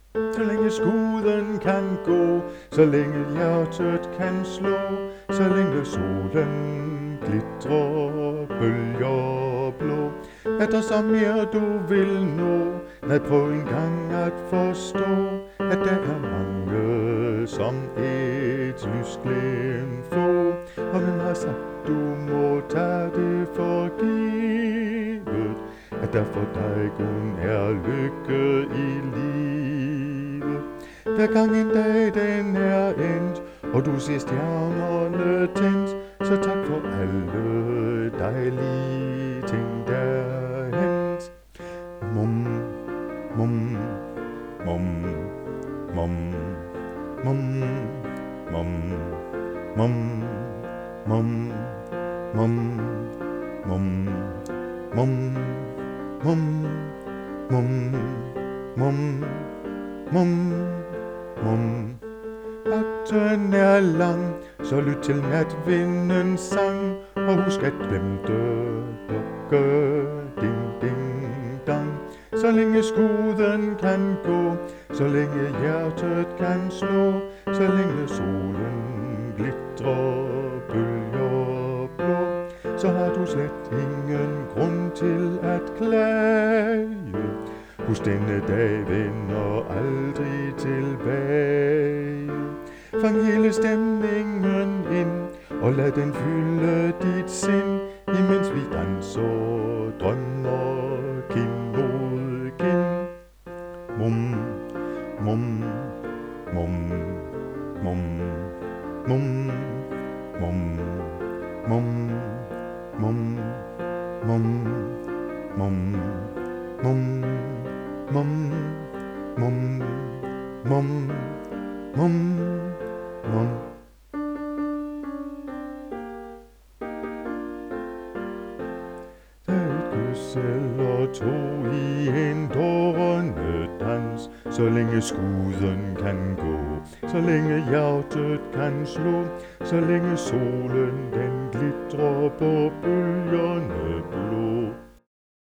Så længe skuden kan gå, så længe hjertet kan slå, så længe solen glitrer, bølger blå. Er der så mere du vil nå? Nej, prøv engang at forstå, at der er mange som et lysglimt få. Og hvem har sagt, du må tage det for givet, at der for dig kun er lykke i livet. Hver gang en dag den er endt, og du ser stjernerne tændt, så tak for alle dejlige ting, der er hent. Mum, mum, mum, mum, mum, mum, mum, mum, mum, mum, mum, mum, mum, mum, mum. Natten er lang, så lyt til natvindens sang, og husk at glemte klokke, ding, ding, dang. Så længe skuden kan gå, så længe hjertet kan slå, så længe solen glitrer, bølger blå, så har du slet ingen grund til at klage. Husk, denne dag vender aldrig tilbage. Fang hele stemningen ind, og lad den fylde dit sind, imens vi danser, drømmer, kind mod kind. Mum, mum, mum, mum, mum, mum, mum, mum, mum, mum, mum, mum, mum, mum, mum, mum. Tag et kys eller to i en dans, så længe skuden kan gå, så længe hjertet kan slå, så længe solen den glitrer på bølgerne blå.